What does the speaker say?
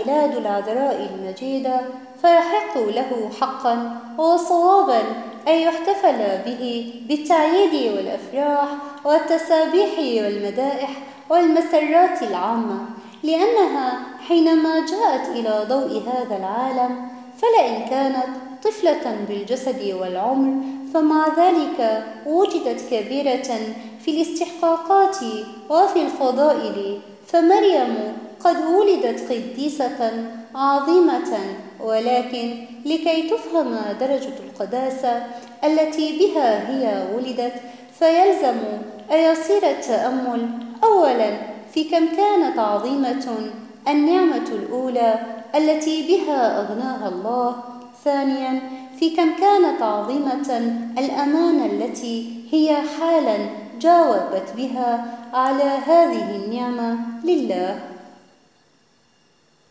ميلاد العذراء المجيدة فيحق له حقا وصوابا أن يحتفل به بالتعييد والأفراح والتسابيح والمدائح والمسرات العامة، لأنها حينما جاءت إلى ضوء هذا العالم فلئن كانت طفلة بالجسد والعمر فمع ذلك وجدت كبيرة في الاستحقاقات وفي الفضائل، فمريم قد ولدت قديسة عظيمة، ولكن لكي تفهم درجة القداسة التي بها هي ولدت فيلزم أن يصير التأمل أولا في كم كانت عظيمة النعمة الأولى التي بها أغناها الله، ثانيا في كم كانت عظيمة الأمانة التي هي حالا جاوبت بها على هذه النعمة لله.